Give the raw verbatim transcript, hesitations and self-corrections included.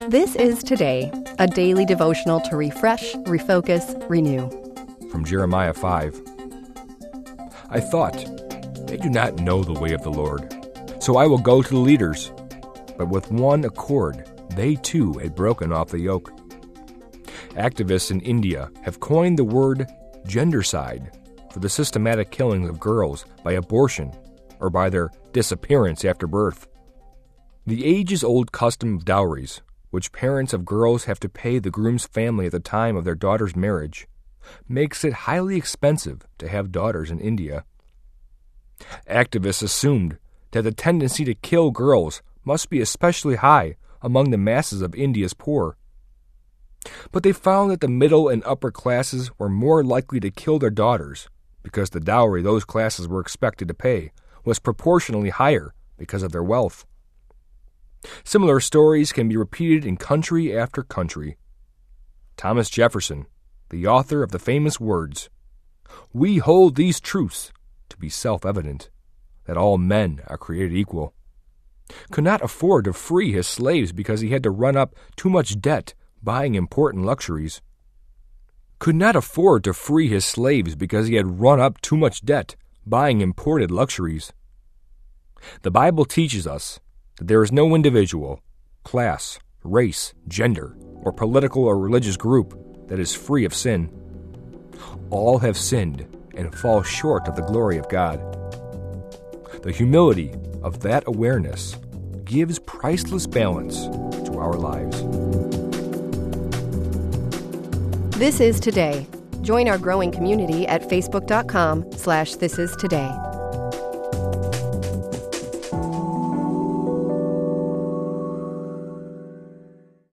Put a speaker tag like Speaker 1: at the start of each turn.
Speaker 1: This is Today, a daily devotional to refresh, refocus, renew.
Speaker 2: From Jeremiah five. I thought, they do not know the way of the Lord, so I will go to the leaders. But with one accord, they too had broken off the yoke. Activists in India have coined the word gendercide for the systematic killing of girls by abortion or by their disappearance after birth. The ages-old custom of dowries, which parents of girls have to pay the groom's family at the time of their daughter's marriage, makes it highly expensive to have daughters in India. Activists assumed that the tendency to kill girls must be especially high among the masses of India's poor. But they found that the middle and upper classes were more likely to kill their daughters because the dowry those classes were expected to pay was proportionally higher because of their wealth. Similar stories can be repeated in country after country. Thomas Jefferson, the author of the famous words, "We hold these truths to be self-evident, that all men are created equal," could not afford to free his slaves because he had to run up too much debt buying important luxuries. Could not afford to free his slaves because he had run up too much debt buying imported luxuries. The Bible teaches us that there is no individual, class, race, gender, or political or religious group that is free of sin. All have sinned and fall short of the glory of God. The humility of that awareness gives priceless balance to our lives.
Speaker 1: This is Today. Join our growing community at facebook.com slash This Is Today.